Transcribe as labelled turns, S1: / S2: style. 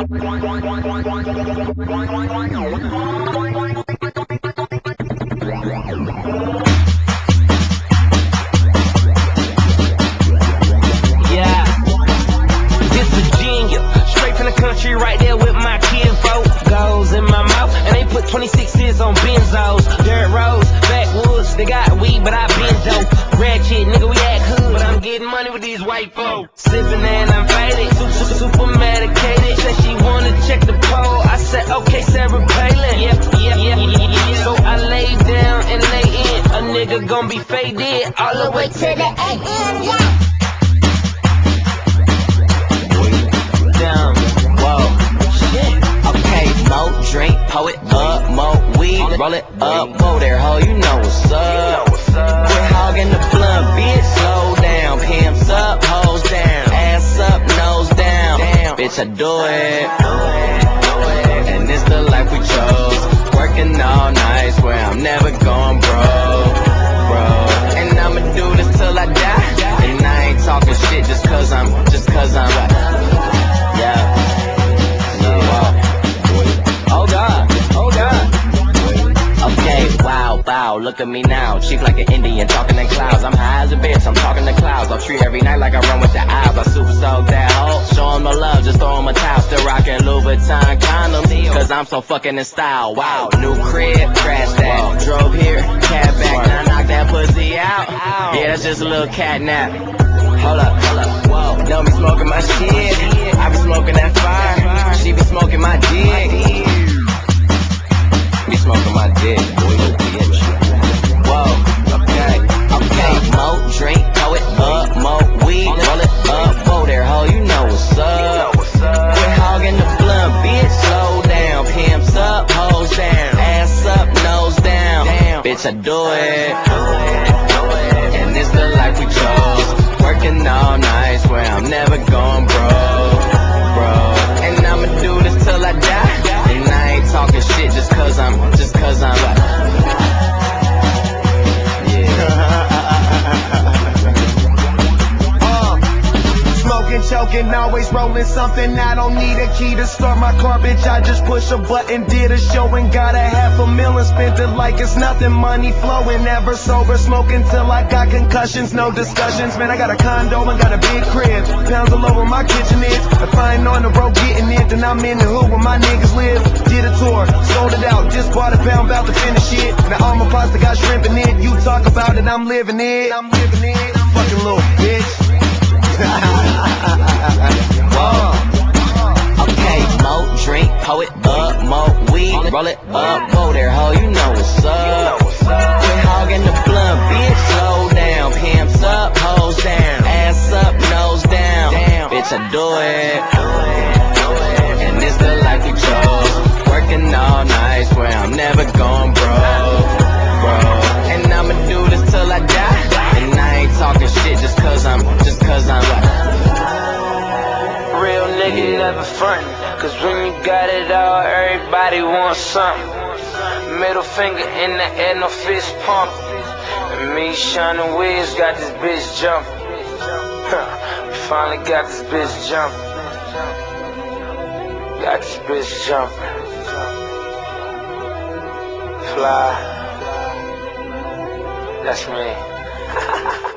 S1: This Virginia, straight from the country, right there with my kinfolk. Goes in my mouth, and they put 26s on benzos. Dirt roads, backwoods, they got weed, but I been dope. Ratchet, nigga, we act hood, but I'm getting money with these white folks. Sippin' and I'm faded, super medicated. Said she wanna check the pole, I said, okay, Sarah Palin. Yeah. So I lay down and lay in, a nigga gon' be faded all the way to the AM, yeah.
S2: More drink, pour it up, more weed, roll it up, whoa there, ho, you know what's up. Quit hogging the blunt, bitch, slow down, pimps up, hoes down, ass up, nose down, bitch, I do it, and it's the life we chose, working all night, swear I'm never going broke, and I'ma do this till I die, and I ain't talking shit just cause I'm, yeah. Okay, wow, look at me now. Cheap like an Indian, talking in clouds. I'm high as a bitch, I'm talking to clouds. I'll treat every night like I run with the owls. I super soak that hoe, show 'em no love, just throw 'em a towel. Still rockin' Louis Vuitton condoms, cause I'm so fucking in style. Wow, new crib, crash that. Drove here, cab back, now knock that pussy out. Yeah, that's just a little cat nap. Hold up, whoa. Know me smoking my shit, I be smoking that fire. She be smoking my dick. Be smoking my dick, bitch. Whoa, okay. More drink, pour it up, more weed, roll it up, whoa there, ho, you know what's up. Quit hogging the blunt, bitch, slow down, pimps up, hoes down, ass up, nose down, bitch, I do it, and it's the life we chose, working all night, swear I'm never going broke, and I'ma do this till I die. And I ain't talking shit just cause I'm
S3: Smoking, choking, always rolling something. I don't need a key to start my car, bitch. I just push a button, did a show and got $500,000 spent it like it's nothing. Money flowing, never sober, smoking till I got concussions. No discussions, man. I got a condo and got a big crib. Pounds all over my kitchen is. If I ain't on the road getting it, then I'm in the hood where my niggas live. Did a tour, sold it out, just bought a pound, about to finish it. Now all my pasta got shrimp in it. You talk about it, I'm living it. Fucking little bitch.
S2: Okay, more drink, pour it up, more weed, roll it up, whoa there, ho, you know what's up. Quit hogging the blunt, bitch, slow down, pimps up, hoes down, ass up, nose down, bitch, I do it, and it's the life we chose, working all night, swear I'm never going broke, and I'ma do this till I die, and I ain't talking shit just cause I'm
S1: Real nigga never frontin', cause when you got it all, everybody wants something. Middle finger in the air, no fist pump. And me, Sean and Wiz got this bitch jumping. Finally got this bitch jumping. Got this bitch jumping. Fly. That's me.